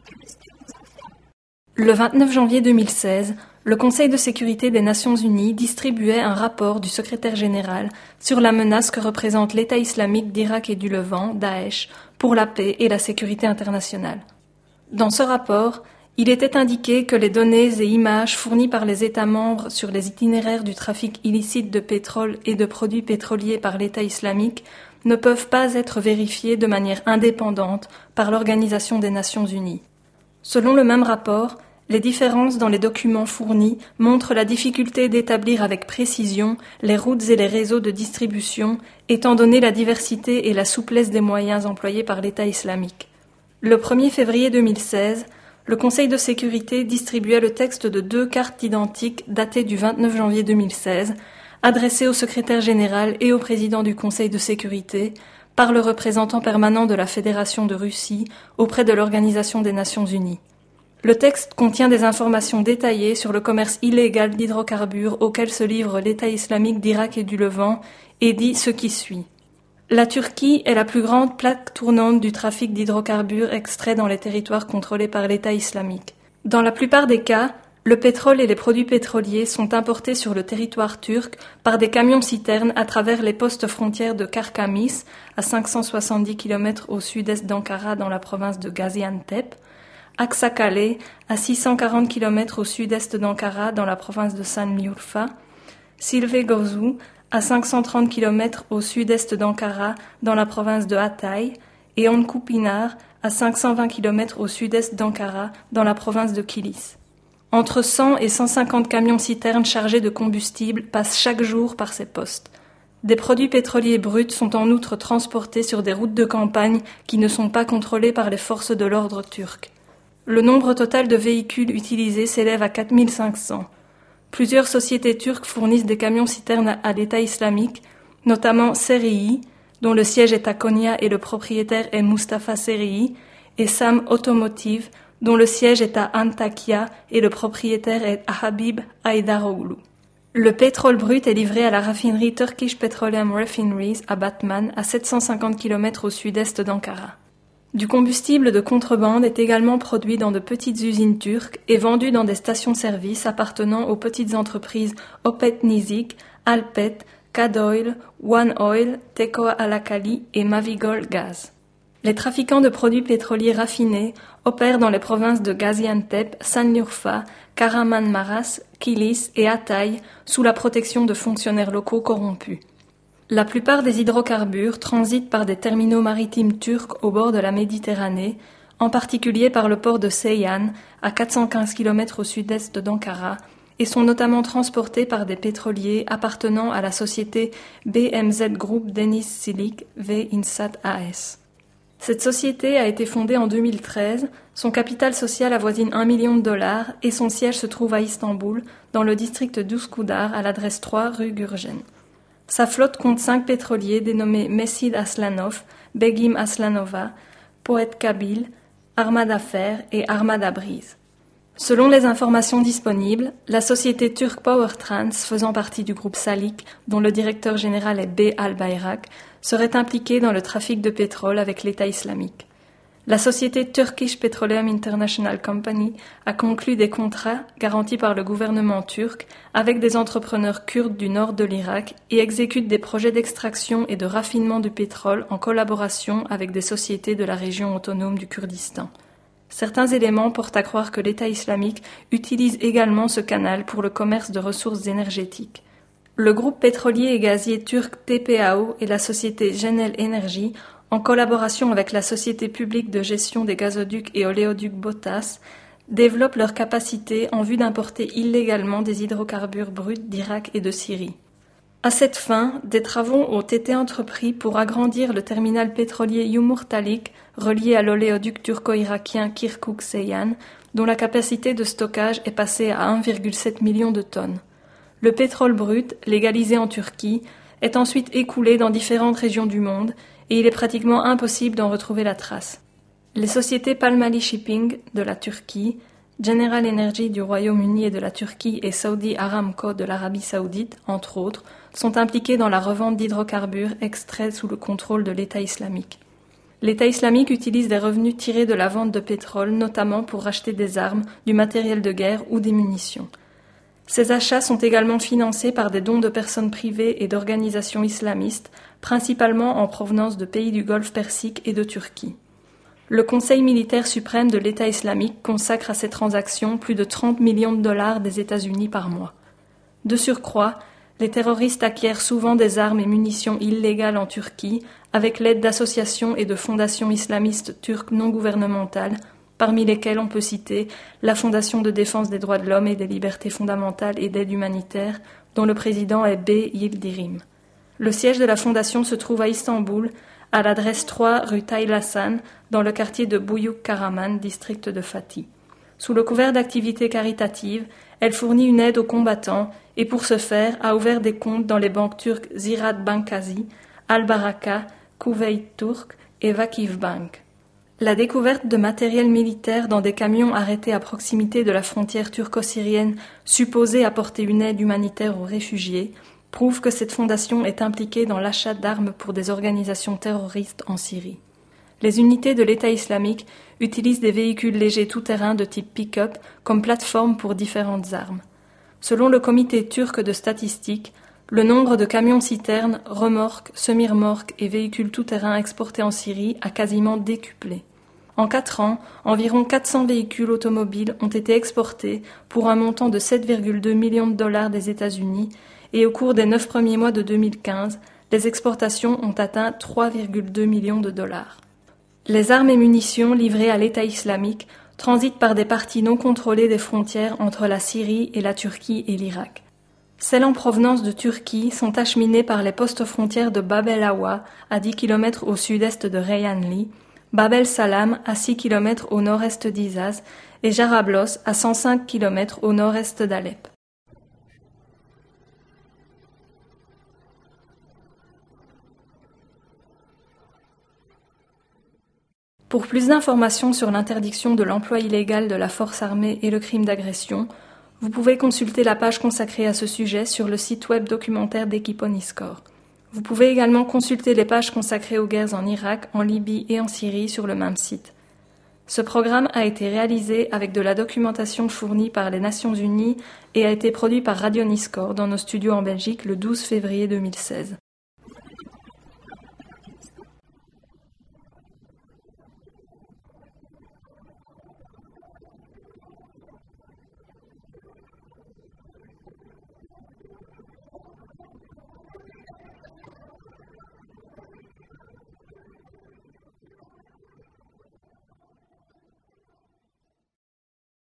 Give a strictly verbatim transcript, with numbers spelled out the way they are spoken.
Le vingt-neuf janvier deux mille seize, le Conseil de sécurité des Nations Unies distribuait un rapport du secrétaire général sur la menace que représente l'État islamique d'Irak et du Levant, Daesh, pour la paix et la sécurité internationale. Dans ce rapport, il était indiqué que les données et images fournies par les États membres sur les itinéraires du trafic illicite de pétrole et de produits pétroliers par l'État islamique ne peuvent pas être vérifiées de manière indépendante par l'Organisation des Nations Unies. Selon le même rapport, les différences dans les documents fournis montrent la difficulté d'établir avec précision les routes et les réseaux de distribution, étant donné la diversité et la souplesse des moyens employés par l'État islamique. Le premier février deux mille seize, le Conseil de sécurité distribuait le texte de deux cartes identiques datées du vingt-neuf janvier deux mille seize, adressées au secrétaire général et au président du Conseil de sécurité, par le représentant permanent de la Fédération de Russie auprès de l'Organisation des Nations Unies. Le texte contient des informations détaillées sur le commerce illégal d'hydrocarbures auquel se livre l'État islamique d'Irak et du Levant et dit ce qui suit. La Turquie est la plus grande plaque tournante du trafic d'hydrocarbures extraits dans les territoires contrôlés par l'État islamique. Dans la plupart des cas, le pétrole et les produits pétroliers sont importés sur le territoire turc par des camions-citernes à travers les postes frontières de Karkamis, à cinq cent soixante-dix kilomètres au sud-est d'Ankara dans la province de Gaziantep, Aksakale, à six cent quarante kilomètres au sud-est d'Ankara dans la province de Şanlıurfa, Silvegozu, à cinq cent trente kilomètres au sud-est d'Ankara dans la province de Hatay, et Onkupinar, à cinq cent vingt kilomètres au sud-est d'Ankara dans la province de Kilis. Entre cent et cent cinquante camions-citernes chargés de combustible passent chaque jour par ces postes. Des produits pétroliers bruts sont en outre transportés sur des routes de campagne qui ne sont pas contrôlées par les forces de l'ordre turques. Le nombre total de véhicules utilisés s'élève à quatre mille cinq cents. Plusieurs sociétés turques fournissent des camions-citernes à l'État islamique, notamment Seriyi, dont le siège est à Konya et le propriétaire est Mustafa Seriyi, et Sam Automotive, dont le siège est à Antakya et le propriétaire est Habib Haydaroğlu. Le pétrole brut est livré à la raffinerie Turkish Petroleum Refineries à Batman, à sept cent cinquante kilomètres au sud-est d'Ankara. Du combustible de contrebande est également produit dans de petites usines turques et vendu dans des stations-service appartenant aux petites entreprises Opet Nizik, Alpet, Kadoil, One Oil, Teko Alakali et Mavigol Gaz. Les trafiquants de produits pétroliers raffinés opèrent dans les provinces de Gaziantep, Şanlıurfa, Kahramanmaraş, Kilis et Hatay sous la protection de fonctionnaires locaux corrompus. La plupart des hydrocarbures transitent par des terminaux maritimes turcs au bord de la Méditerranée, en particulier par le port de Seyhan, à quatre cent quinze kilomètres au sud-est d'Ankara, et sont notamment transportés par des pétroliers appartenant à la société B M Z Group Deniz Silik V Insat A S. Cette société a été fondée en deux mille treize, son capital social avoisine un million de dollars et son siège se trouve à Istanbul, dans le district d'Üsküdar, à l'adresse trois rue Gurgen. Sa flotte compte cinq pétroliers dénommés Messid Aslanov, Begim Aslanova, Poet Kabil, Armada Fer et Armada Breeze. Selon les informations disponibles, la société turque Powertrans, faisant partie du groupe Salik, dont le directeur général est B. Al-Bayrak, serait impliquée dans le trafic de pétrole avec l'État islamique. La société Turkish Petroleum International Company a conclu des contrats garantis par le gouvernement turc avec des entrepreneurs kurdes du nord de l'Irak et exécute des projets d'extraction et de raffinement du pétrole en collaboration avec des sociétés de la région autonome du Kurdistan. Certains éléments portent à croire que l'État islamique utilise également ce canal pour le commerce de ressources énergétiques. Le groupe pétrolier et gazier turc T P A O et la société Genel Energy, en collaboration avec la société publique de gestion des gazoducs et oléoducs Botas, développent leurs capacités en vue d'importer illégalement des hydrocarbures bruts d'Irak et de Syrie. À cette fin, des travaux ont été entrepris pour agrandir le terminal pétrolier Yumurtalik, relié à l'oléoduc turco-irakien Kirkuk-Seyhan, dont la capacité de stockage est passée à un virgule sept million de tonnes. Le pétrole brut, légalisé en Turquie, est ensuite écoulé dans différentes régions du monde et il est pratiquement impossible d'en retrouver la trace. Les sociétés Palmali Shipping de la Turquie, General Energy du Royaume-Uni et de la Turquie et Saudi Aramco de l'Arabie Saoudite, entre autres, sont impliquées dans la revente d'hydrocarbures extraits sous le contrôle de l'État islamique. L'État islamique utilise des revenus tirés de la vente de pétrole, notamment pour racheter des armes, du matériel de guerre ou des munitions. Ces achats sont également financés par des dons de personnes privées et d'organisations islamistes, principalement en provenance de pays du Golfe Persique et de Turquie. Le Conseil militaire suprême de l'État islamique consacre à ces transactions plus de trente millions de dollars des États-Unis par mois. De surcroît, les terroristes acquièrent souvent des armes et munitions illégales en Turquie avec l'aide d'associations et de fondations islamistes turques non gouvernementales, parmi lesquelles on peut citer la Fondation de défense des droits de l'homme et des libertés fondamentales et d'aide humanitaire, dont le président est B. Yildirim. Le siège de la fondation se trouve à Istanbul, à l'adresse trois rue Taylasan, dans le quartier de Büyük Karaman, district de Fatih. Sous le couvert d'activités caritatives, elle fournit une aide aux combattants et pour ce faire a ouvert des comptes dans les banques turques Ziraat Bankası, Al-Baraka, Kuveyt Turk et Vakif Bank. La découverte de matériel militaire dans des camions arrêtés à proximité de la frontière turco-syrienne, supposée apporter une aide humanitaire aux réfugiés, prouve que cette fondation est impliquée dans l'achat d'armes pour des organisations terroristes en Syrie. Les unités de l'État islamique utilisent des véhicules légers tout-terrain de type pick-up comme plateforme pour différentes armes. Selon le comité turc de statistique, le nombre de camions-citernes, remorques, semi-remorques et véhicules tout-terrain exportés en Syrie a quasiment décuplé. En quatre ans, environ quatre cents véhicules automobiles ont été exportés pour un montant de sept virgule deux millions de dollars des États-Unis et au cours des neuf premiers mois de deux mille quinze, les exportations ont atteint trois virgule deux millions de dollars. Les armes et munitions livrées à l'État islamique transitent par des parties non contrôlées des frontières entre la Syrie et la Turquie et l'Irak. Celles en provenance de Turquie sont acheminées par les postes frontières de Bab el-Awa, à dix kilomètres au sud-est de Reyhanli, Bab el-Salam, à six kilomètres au nord-est d'Izaz, et Jarablos, à cent cinq kilomètres au nord-est d'Alep. Pour plus d'informations sur l'interdiction de l'emploi illégal de la force armée et le crime d'agression, vous pouvez consulter la page consacrée à ce sujet sur le site web documentaire d'Équipe Oniscore. Vous pouvez également consulter les pages consacrées aux guerres en Irak, en Libye et en Syrie sur le même site. Ce programme a été réalisé avec de la documentation fournie par les Nations Unies et a été produit par Radio Niscore dans nos studios en Belgique le douze février deux mille seize.